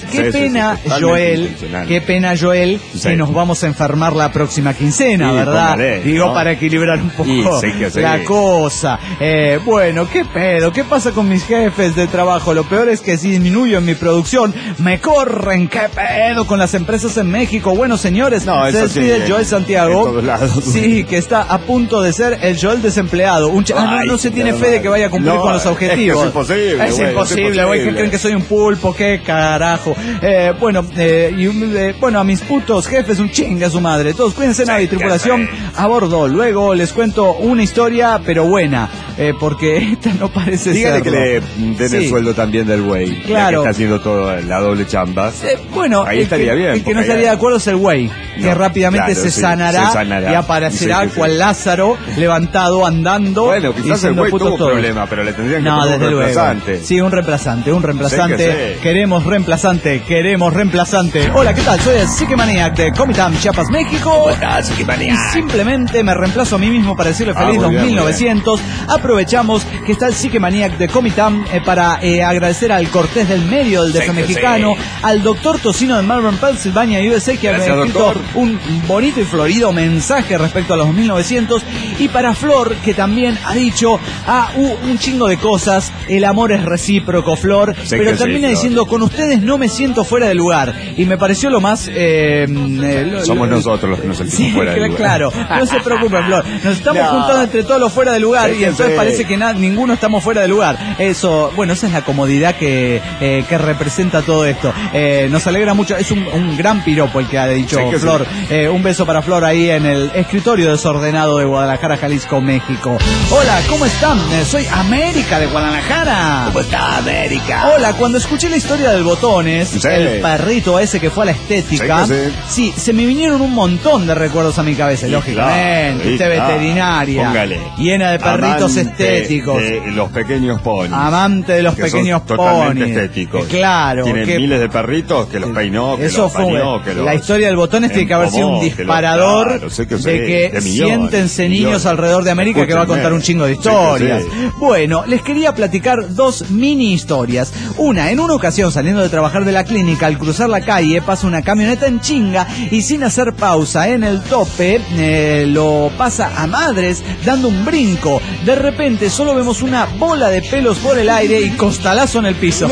Qué Sí, pena, sí, sí, totalmente Joel, intencional. qué pena, Joel, Sí. que nos vamos a enfermar la próxima quincena, Sí, ¿verdad? póngale, Digo, ¿no? para equilibrar un poco Y sí que sí. la cosa. Eh, bueno, qué pedo, qué pasa con mis jefes de trabajo. Lo peor es que si disminuyo en mi producción, me corren. Qué pedo con las empresas en México. Bueno, señores, No, se eso despide sí, el Joel en- Santiago. en todos lados. Sí, que está a punto de ser el Joel desempleado. Un ch- ah, no, Ay, no se tiene no, fe de que vaya a cumplir no, con los es que objetivos. es imposible, Es güey, es imposible, güey. ¿Qué imposible. creen que soy un pulpo? ¿Qué carajo? Eh, bueno, eh, y un- eh, bueno, a mis putos jefes, un chinga a su madre. Todos cuídense, nave y tripulación a bordo. Luego les cuento una historia, pero buena, eh, porque esta no parece Dígale serlo. que le den Sí. el sueldo también del güey. Claro. Ya que está haciendo toda la doble chamba. Eh, bueno, Ahí el estaría que, bien, el que no porque estaría ahí- de acuerdo es el güey, que No, rápidamente claro, se, sí, sanará se sanará. y aparecerá Sí, sí, sí. cual Lázaro, levantado, andando. Bueno, y quizás el siendo güey putos tuvo un todos. problema, pero le tendrían que No, poner un desde luego. reemplazante. Sí, un reemplazante, un reemplazante. Sí que sí. Queremos reemplazante, queremos reemplazante. Hola, ¿qué tal? Soy el Psique Maniac de Comitam, Chiapas, México. ¿Cómo estás, Psique Maniac? Y simplemente me reemplazo a mí mismo para decirle Ah, feliz muy bien, dos mil novecientos. Aprovechamos que está el Psique Maniac de Comitam eh, para eh, agradecer al Cortés del Medio del D F Sí que mexicano, sí. al doctor Tocino de Melbourne, Pennsylvania, U S A, que Gracias, ha escrito doctor. un bonito y florido mensaje respecto a los mil novecientos. Y para Flor, que también ha dicho ah, uh, un chingo de cosas. El amor es recíproco, Flor. Sí pero que sí, termina Flor. diciendo, con ustedes no me siento fuera de lugar. Y me pareció lo más... eh, eh, lo- Somos lo- nosotros los que nos sentimos Sí, fuera de cl- lugar. claro. No se preocupen, Flor. Nos estamos No. juntando entre todos los fuera de lugar Sí y que entonces sí. parece que na- ninguno estamos fuera de lugar. Eso, bueno, esa es la comodidad que, eh, que representa todo esto. Eh, nos alegra mucho. Es un, un gran piropo el que ha dicho Sí que sí. Flor. Eh, un beso para Flor ahí en el escritorio desordenado de Guadalajara, Jalisco, México. Hola, ¿cómo están? Eh, soy América de Guadalajara. ¿Cómo está, América? Hola, cuando escuché la historia del Botones, Sí. el perrito ese que fue a la estética, Sí que sí, se me vinieron un montón de recuerdos a mi cabeza, Sí, lógicamente. claro, Usted sí, claro. veterinaria, Póngale. llena de perritos Amante estéticos. de los pequeños ponis. Amante de los que son pequeños totalmente ponis. estéticos. Eh, claro, Tiene que- miles de perritos que los peinó, que Eso los fue bañó, que los la historia del Botones tiene que haber sido un empomó, que los- disparador claro, sé que sí, de que de millones, siéntense niños millones. alrededor de América que va a Escúchenme. contar un chingo de Sí que historias. sí. Bueno, les quería platicar dos mini historias. Una, en una ocasión saliendo de trabajar de la clínica, al cruzar la calle pasa una camioneta en chinga y sin hacer pausa en el tope eh, lo pasa a madres dando un brinco. De repente solo vemos una bola de pelos por el aire y costalazo en el piso.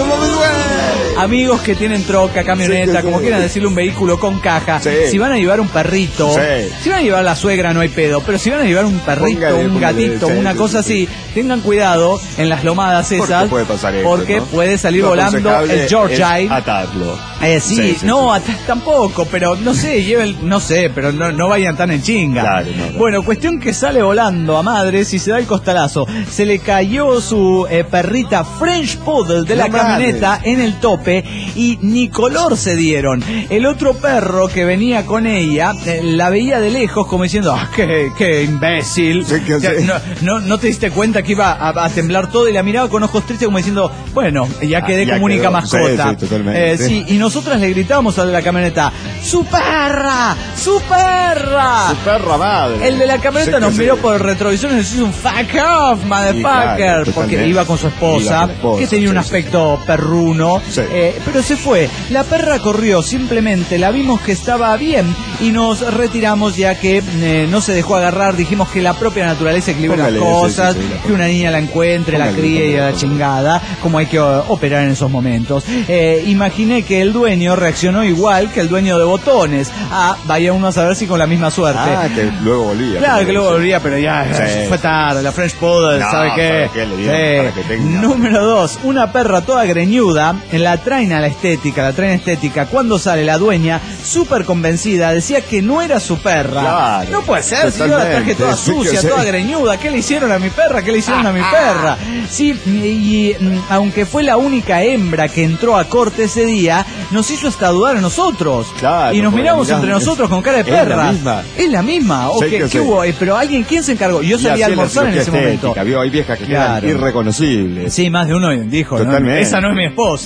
Amigos que tienen troca, camioneta, Sí, sí, como sí. quieran decirle, un vehículo con caja, Sí. si van a llevar un perrito, Sí. si van a llevar la suegra no hay pedo, pero si van a llevar un perrito, Póngale, un póngale, gatito, sí, una sí, cosa sí, así, tengan cuidado en las lomadas Porque esas, puede pasar eso, porque ¿no? puede salir Lo volando aconsejable el Georgia. es atarlo. Eh, sí, Sí, sí, no, sí. at- tampoco, pero no sé, lleven, no sé, pero no, no vayan tan en chinga. Claro, no, no. Bueno, cuestión que sale volando a madres y se da el costalazo. Se le cayó su eh, perrita French Poodle de la No mames. camioneta en el tope y ni color se dieron. El otro perro que venía con ella eh, la veía de lejos como diciendo, ah, qué, qué imbécil. Sí, que Ya, sí. no, no, no te diste cuenta que iba a, a temblar todo y la miraba con ojos tristes como diciendo, bueno, ya quedé Ah, ya como única quedó. mascota. Sí, sí, totalmente. Eh, sí, y nosotras le gritábamos al de la camioneta, ¡su perra! ¡Su perra! Su perra madre. El de la camioneta Sí que nos sí. miró por el retrovisor y nos hizo un fuck off, motherfucker, claro, porque totalmente. iba con su esposa, Iba con la esposa, que tenía un sí, aspecto perruno, Sí. eh, pero se fue. La perra corrió, simplemente la vimos que estaba bien y nos retiramos ya que eh, no se dejó agarrar, dijimos que la propia naturaleza equilibra Póngale, las cosas, sí, sí, sí, la que una niña la encuentre, la Póngale, críe y a la póngale, chingada, como hay que o, operar en esos momentos. Eh, imaginé que el dueño reaccionó igual que el dueño de Botones. Ah, vaya uno a saber si con la misma suerte. Ah, que luego volvía. Claro que luego volvía, pero ya Sí. fue tarde. La French Poodle, No, ¿sabe qué? ¿para qué le dieron? Sí. Para que tenga. Número dos, una perra toda greñuda, la traen a la estética, la traen estética. Cuando sale la dueña, súper convencida, decía que no era su perra. Claro, No puede ser, si yo la traje totalmente, toda sí que sucia, sí. toda greñuda. ¿Qué le hicieron a mi perra? ¿Qué le hicieron a mi perra? Sí, y, y, mm, aunque fue la única hembra que entró a corte ese día, nos hizo hasta dudar a nosotros. Claro, y nos porque miramos mirá, entre nosotros con cara de es la perra. misma. Es la misma. ¿O Sí qué, que qué sí. hubo? Eh, Pero alguien, ¿quién se encargó? Yo Y salí a así es la almorzar en cirugía ese momento. estética, vio, hay viejas que Claro. quedan irreconocibles. Sí, más de uno dijo, ¿no? Totalmente. Esa no es mi esposa. Póngale.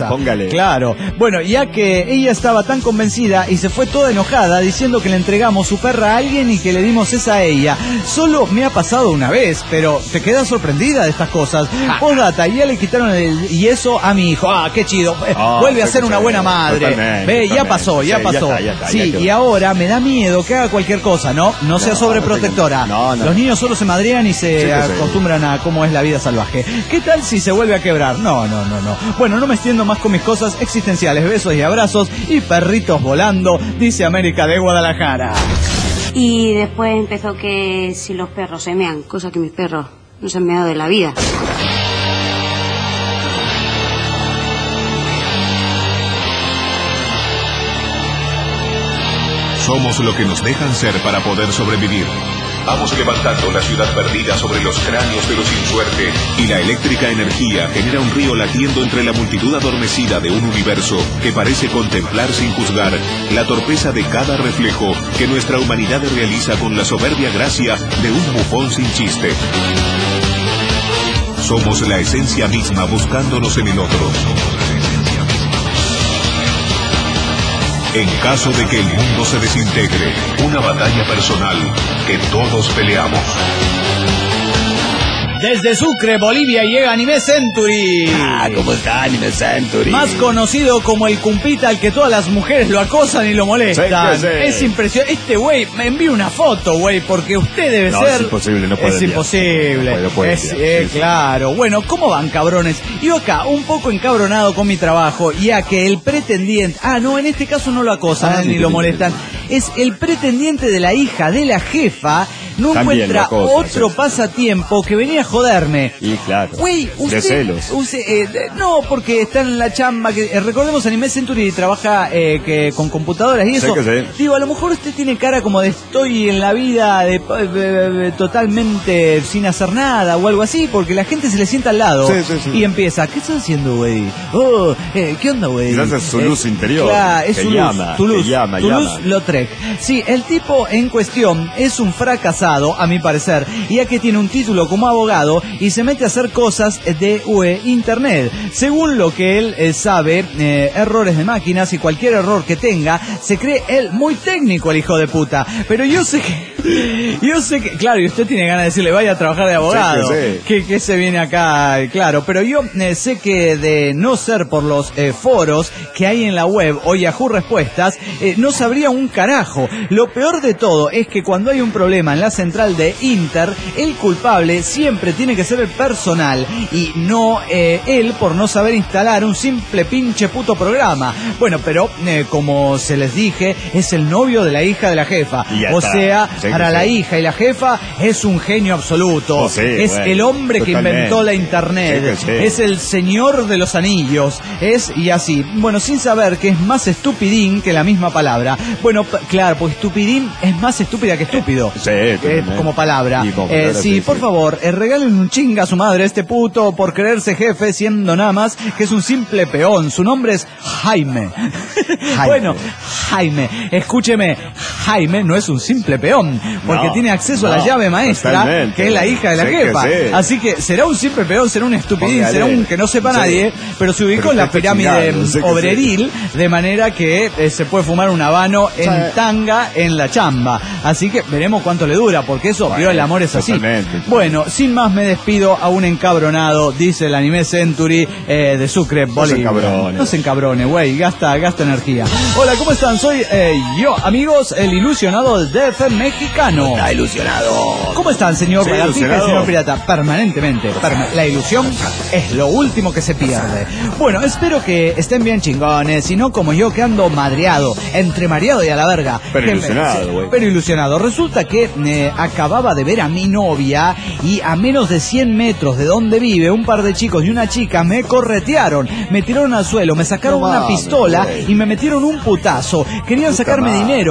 claro. Bueno, ya que ella estaba tan convencida y se fue toda enojada diciendo que le entregamos su perra a alguien y que le dimos esa a ella. Solo me ha pasado una vez, pero te quedas sorprendida de estas cosas. Postdata, ya le quitaron el yeso a mi hijo. Ah, qué chido. Oh, Vuelve a ser una buena madre. Totalmente, Ve, totalmente. ya pasó, ya Sí, pasó. ya está, ya está, sí, ya y ahora me da miedo que haga cualquier cosa, ¿no? No sea No, sobreprotectora. no, no. Los niños solo se madrean y se Sí que sí. acostumbran a cómo es la vida salvaje. ¿Qué tal si se vuelve a quebrar? No, no, no, no. Bueno, no me extiendo más con mis cosas existenciales. Besos y abrazos y perritos volando, dice América de Guadalajara. Y después empezó que si los perros se mean, cosa que mis perros no se han meado de la vida. Somos lo que nos dejan ser para poder sobrevivir. Vamos levantando la ciudad perdida sobre los cráneos de los sin suerte, y la eléctrica energía genera un río latiendo entre la multitud adormecida de un universo que parece contemplar sin juzgar la torpeza de cada reflejo que nuestra humanidad realiza con la soberbia gracia de un bufón sin chiste. Somos la esencia misma buscándonos en el otro. En caso de que el mundo se desintegre, una batalla personal que todos peleamos. Desde Sucre, Bolivia, llega Anime Century. Ah, ¿cómo está Anime Century? Más conocido como el cumpita al que todas las mujeres lo acosan y lo molestan. Sí, sí, sí. Es impresionante. Este güey, me envía una foto, güey, porque usted debe No, ser... es imposible, no puede Es enviar. imposible. No puede, no puede Es, enviar, eh, sí, sí. claro. Bueno, ¿cómo van, cabrones? Yo acá, un poco encabronado con mi trabajo, ya que el pretendiente... Ah, no, en este caso no lo acosan Ah, ni sí, lo sí, molestan. sí. Es el pretendiente de la hija de la jefa, no También encuentra lo acosan, otro sí. pasatiempo que venía a joderme. Y claro. Güey, usted... De celos. usted, eh, de- no, porque está en la chamba. Que, eh, recordemos, Anime Century trabaja eh, que, con computadoras y Sí eso. que sí. Digo, a lo mejor usted tiene cara como de estoy en la vida de, de- de- de- totalmente sin hacer nada o algo así, porque la gente se le sienta al lado Sí, sí, sí. y empieza, ¿qué estás haciendo, güey? Oh, eh, ¿qué onda, güey? Quizás es su luz interior, Claro, es que su llama, luz, tu luz, que llama, tu llama. luz Lautrec. Sí, el tipo en cuestión es un fracasado, a mi parecer, ya que tiene un título como abogado y se mete a hacer cosas de eh, internet. Según lo que él eh, sabe, eh, errores de máquinas y cualquier error que tenga, se cree él muy técnico, el hijo de puta. Pero yo sé que, yo sé que, claro, y usted tiene ganas de decirle, vaya a trabajar de abogado, Sí, que sí. que, que se viene acá, eh, claro. Pero yo eh, sé que de no ser por los eh, foros que hay en la web o Yahoo Respuestas, eh, no sabría un carajo. Lo peor de todo es que cuando hay un problema en la central de Inter, el culpable siempre tiene que ser el personal y no eh, él por no saber instalar un simple pinche puto programa. Bueno, pero eh, como se les dije, es el novio de la hija de la jefa. Y ya O está. sea, Sí, para sí. la hija y la jefa es un genio absoluto. Oh, sí, es bueno, el hombre que totalmente. inventó la internet. Sí, que sí. Es el señor de los anillos. Es y así. Bueno, sin saber que es más estupidín que la misma palabra. Bueno, p- claro, pues estupidín es más estúpida que estúpido. Sí, Eh, totalmente. como palabra. Y como Eh, palabra, sí, sí, por sí. favor, eh, regalen un chinga a su madre a este puto por creerse jefe, siendo nada más que es un simple peón. Su nombre es Jaime. Bueno, Jaime, escúcheme, Jaime no es un simple peón, porque No, tiene acceso a la no, llave maestra, totalmente. que es la hija de la Sí que jefa. sí. Así que será un simple peón, será un estupidín, Póngale. será un que no sepa Sí. nadie, pero se ubicó Pero en la está pirámide chingando, sí que obreril, de manera que eh, se puede fumar un habano en Sí. tanga en la chamba. Así que veremos cuánto le dura, porque eso, Bueno, vio, el amor es así. totalmente. Bueno, sin más me despido a un encabronado, dice el Anime Century eh, de Sucre, Bolivia. encabrones. No se encabrone, güey, gasta, gasta energía. Hola, ¿cómo están? Soy eh, yo, amigos, el ilusionado del D F mexicano. Está ilusionado. ¿Cómo están, señor Sí, Lagartija y ilusionado. señor Pirata? Permanentemente. Perma- la ilusión es lo último que se pierde. Bueno, espero que estén bien chingones, y no como yo que ando madreado, entre mareado y a la verga. Pero Que me- ilusionado, sí, güey. Pero ilusionado. Resulta que eh, acababa de ver a mi novia y a menos de cien metros de donde vive, un par de chicos y una chica me corretearon, me tiraron al suelo, me sacaron No una mames, pistola güey. y me metieron un putazo. Querían Puta sacarme madre. dinero, pero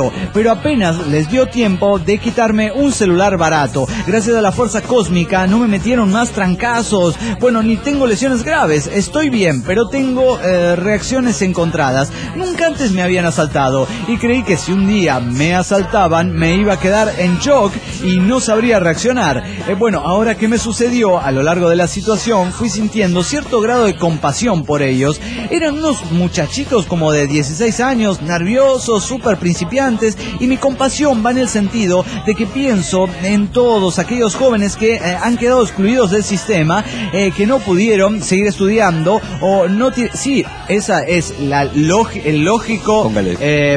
pero apenas les dio tiempo de quitarme un celular barato. Gracias a la fuerza cósmica no me metieron más trancazos. Bueno, ni tengo lesiones graves, estoy bien, pero tengo eh, reacciones encontradas. Nunca antes me habían asaltado y creí que si un día me asaltaban me iba a quedar en shock y no sabría reaccionar. Eh, bueno, ahora que me sucedió, a lo largo de la situación fui sintiendo cierto grado de compasión por ellos. Eran unos muchachitos como de dieciséis años, nerviosos, súper principiantes, y mi compasión va en el sentido de que pienso en todos aquellos jóvenes que eh, han quedado excluidos del sistema, eh, que no pudieron seguir estudiando o no t- sí, esa es la log- el lógico eh,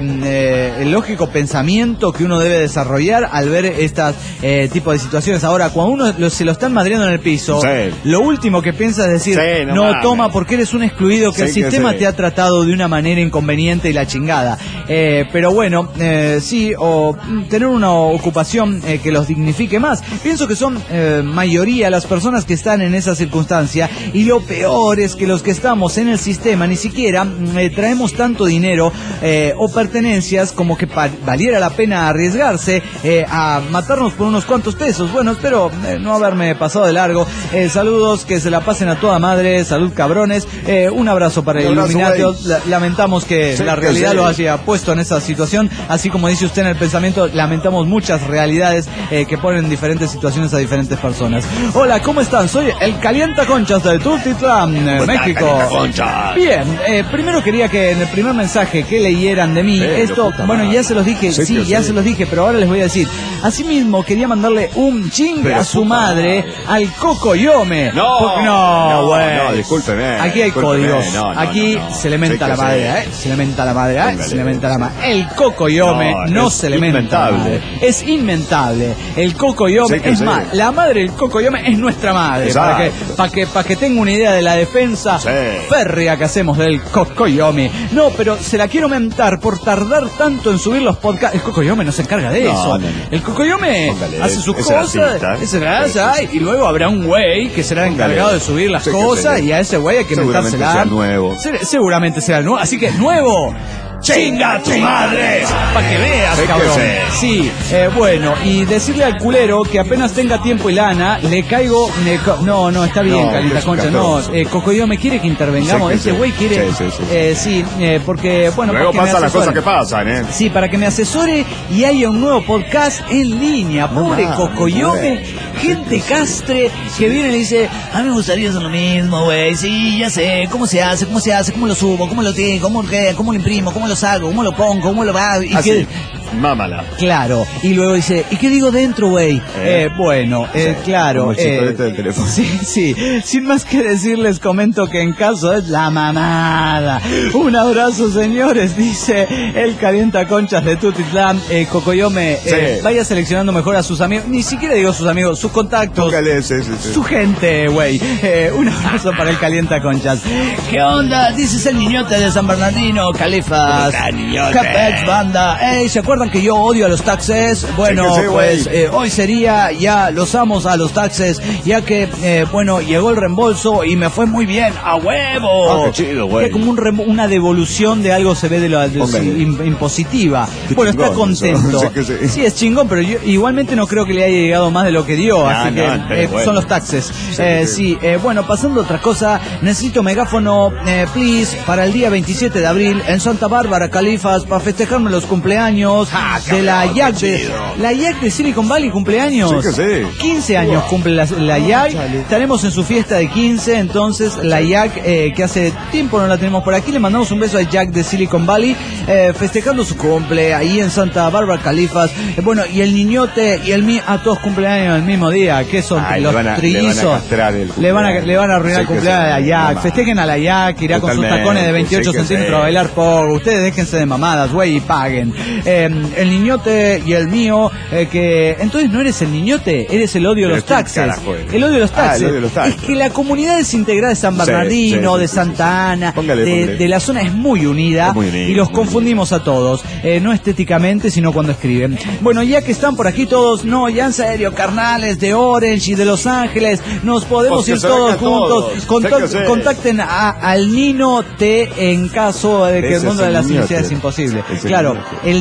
eh, el lógico pensamiento que uno debe desarrollar al ver estas eh, tipo de situaciones. Ahora, cuando uno lo, se lo están madreando en el piso, sí, lo último que piensa es decir, sí, no, no toma, porque eres un excluido, que sí, el sistema que sí te ha tratado de una manera inconveniente y la chingada. Eh, pero bueno, eh, sí, o tener una ocupación eh, que los dignifique más. Pienso que son eh, mayoría las personas que están en esa circunstancia, y lo peor es que los que estamos en el sistema ni siquiera eh, traemos tanto dinero eh, o pertenencias como que pa- valiera la pena arriesgarse eh, a matarnos por unos cuantos pesos. Bueno, espero eh, no haberme pasado de largo. Eh, saludos, que se la pasen a toda madre, salud cabrones, eh, un abrazo para el Illuminati. La- lamentamos que sí, la realidad que sí lo haya puesto en esa situación, así como dice usted en el pensamiento, lamentamos muchas realidades eh, que ponen en diferentes situaciones a diferentes personas. Hola, ¿cómo están? Soy el Calientaconchas de Tultitlán, eh, México. Bien, eh, primero quería que en el primer mensaje que leyeran de mí, sí, esto, bueno, ya se los dije, sí, sí ya sí. se los dije, pero ahora les voy a decir. Asimismo, quería mandarle un chingue a su madre, al Cocoyome. No, porque, no, no, bueno, no, discúlpeme. Aquí hay discúlpeme, códigos. No, no, Aquí no, no. se le menta sí la madre, ¿eh? Se le menta la madre, ¿eh? Póngale, se le menta la madre. El Cocoyome no, no se le menta la madre. Es inmentable. El Cocoyome sí es sí. más, la madre del Cocoyome es nuestra madre. Exacto. Para que, para que, para que tenga una idea de la defensa sí. férrea que hacemos del Cocoyome. No, pero se la quiero mentar por tardar tanto en subir los podcasts. El Cocoyome no se encarga de no, eso. No, no. El Cocoyome Póngale, hace sus cosas, ese grasa, y luego habrá un güey que será Póngale. encargado de subir las sí, cosas, y a ese güey hay que mentársela. Será nuevo. Se, seguramente será nuevo. Así que nuevo. ¡Chinga tu madre! Para que veas, es cabrón. Que sí, eh, bueno, y decirle al culero que apenas tenga tiempo y lana, le caigo... Le co- no, no, está bien, no, Calientaconcha, no. Eh, Cocoyome quiere que intervengamos. Ese güey quiere... Sí, sí, sí. Eh, sí eh, porque, bueno... Luego pasan las cosas que pasan, ¿eh? Sí, para que me asesore y haya un nuevo podcast en línea. Pobre no, Cocoyome, gente castre que viene y le dice, a mí me gustaría hacer lo mismo, güey. Sí, ya sé, ¿cómo se hace? ¿Cómo se hace? ¿Cómo lo subo? ¿Cómo lo tengo? ¿Cómo, ¿Cómo lo imprimo? ¿Cómo lo hago? ¿Cómo lo pongo? ¿Cómo lo va? Y Así, que... mámala. Claro, y luego dice, ¿y qué digo dentro, güey? Eh, eh, bueno, eh, sí, claro. Como el eh, este del teléfono. Sí, sí. Sin más que decirles, comento que en caso es la mamada. Un abrazo, señores, dice el Calientaconchas de Tutitlán. Eh, Cocoyome, sí. eh, vaya seleccionando mejor a sus amigos. Ni siquiera digo sus amigos, sus contactos. Póngale, sí, sí, sí. Su gente, güey. Eh, un abrazo para el Calientaconchas. ¿Qué onda? Dices el niñote de San Bernardino, Califas. Capex, banda. Ey, ¿se acuerdan que yo odio a los taxes? Bueno, sí, sí, pues eh, hoy sería ya los amos a los taxes, ya que, eh, bueno, llegó el reembolso y me fue muy bien. ¡A huevo! Ah, qué chido, güey. Que como un rem- una devolución de algo se ve de lo de, sí, im- impositiva. Qué bueno, chingón, está contento. Sí, que sí. sí, es chingón, pero yo igualmente no creo que le haya llegado más de lo que dio, no, así no, que eh, bueno. son los taxes. Sí, eh, sí. sí eh, bueno, pasando a otra cosa, necesito megáfono, eh, please, para el día veintisiete de abril en Santa Bárbara, Califas, para festejarme los cumpleaños ah, de la Y A C de la Y A C de Silicon Valley, cumpleaños. Sí que sí. quince años cumple la, la Y A C. Estaremos en su fiesta de quince, entonces la Y A C, eh, que hace tiempo no la tenemos por aquí, le mandamos un beso a Jack de Silicon Valley, eh, festejando su cumple ahí en Santa Bárbara, Califas. Eh, bueno, y el niñote y el mío, a todos cumpleaños el mismo día. ¿Qué son? Ay, los le van a, trillizos. Le van a, le van a, le van a arruinar sí el cumpleaños de la Y A C. Festejen a la Y A C, irá Totalmente. con sus tacones de veintiocho sí centímetros a bailar pogo. Ustedes déjense de mamadas, güey, y paguen. Eh, el niñote y el mío, eh, que entonces no eres el niñote, eres el odio de los taxes. Carajo, el odio de los taxes. Ah, odio de los taxes. Es que la comunidad desintegrada de San Bernardino, sí, sí, de Santa Ana, póngale, de, póngale. de la zona es muy unida, es muy unida y los confundimos unida. a todos, eh, no estéticamente, sino cuando escriben. Bueno, ya que están por aquí todos, no, ya en serio, carnales de Orange y de Los Ángeles, nos podemos ir todos juntos. Todos. Contact, contacten a, al Nino T en caso de que Ese el mundo de las iniciativas es imposible. Claro, el, claro,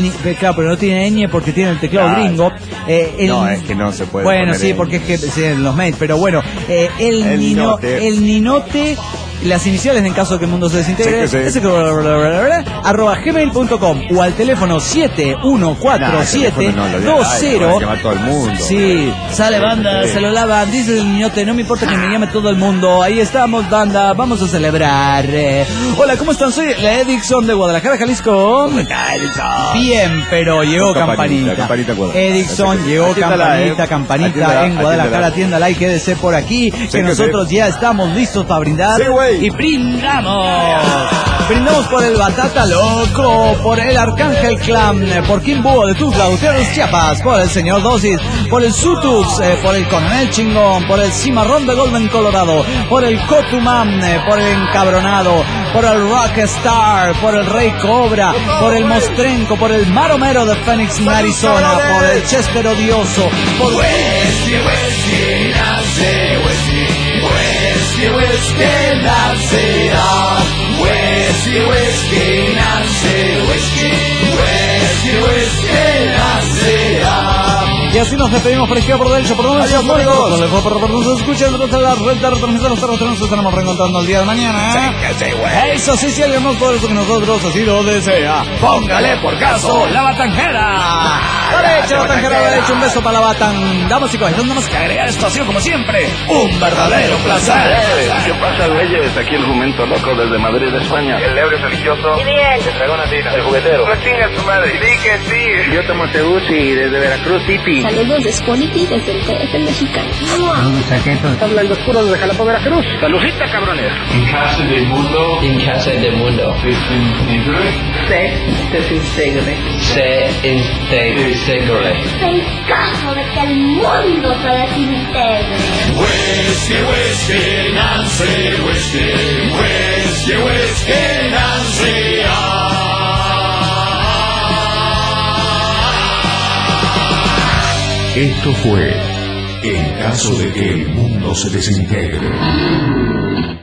Claro, pero no tiene ñ porque tiene el teclado Claro. gringo. Eh, el, No, es que no se puede Bueno, poner sí, ñ. porque es que sí, en los mails, pero bueno, eh, el, El nino, ninote. el ninote, las iniciales en caso de que el mundo se desintegre, Sí, que sí. ese que arroba gmail punto com o al teléfono siete uno cuatro siete dos cero. Todo el mundo. Sí, sale banda, se lo lavan, dice el niñote, no me importa que me llame todo el mundo. Ahí estamos, banda, vamos a celebrar. Eh, hola, ¿cómo están? Soy la Edixon de Guadalajara, Jalisco. Bien, pero llegó Con campanita, campanita. campanita, Guadalajara. Edixon llegó Atiéndala, campanita, eh. campanita Atiéndala, en Guadalajara, atiéndala. atiéndala y quédese por aquí, que que nosotros ya estamos listos para brindar. Sí, güey. Y brindamos. Brindamos por el Batata Loco, por el Arcángel Clan, eh, por Kimbo de Tuzla, Gutiérrez, Chiapas, por el Señor Dosis, por el Sutux, eh, por el Coronel Chingón, por el Cimarrón de Golden Colorado, por el Cotumam, eh, por el Encabronado, por el Rockstar, por el Rey Cobra, por el Mostrenco, por el Maromero de Phoenix, Arizona, por el Chester Odioso, por Westy, Westy, Nancy, Westy, Westy, Westy, Nancy, Westy, Westy, Nancy, Westy, Westy, Westy, Nancy. Y así nos despedimos por izquierda, por derecha, por donde Adiós, por amigos. por por por por nos escuchen durante la red de retransmisión. Nosotros nos estaremos reencontrando el día de mañana. Eso sí, si alguien más poderoso que nosotros así lo desea, póngale por caso la batanjera. Derecha, batanjera, derecha, un beso para la batan. Damas y caballeros, no más que agregar esto ha sido como siempre un verdadero placer. ¿Qué pasa, güeyes? Aquí el jumento loco desde Madrid, España. El ebrio religioso. Y bien. El dragón andino. El juguetero. No chinga su madre. Di que sí. Yo tomo Teguci desde Veracruz City. Saludos de Spoliti desde el T F mexicano. Habla el oscuro desde Jalapa, Veracruz. Saludita, cabrones. En casa del mundo. En casa del mundo. Desintegre. Se desintegre. Se integre. En caso de que el mundo se desintegre. Westy, Westy, Nancy, Westy, Westy, Westy, Nancy. Esto fue En caso de que el mundo se desintegre.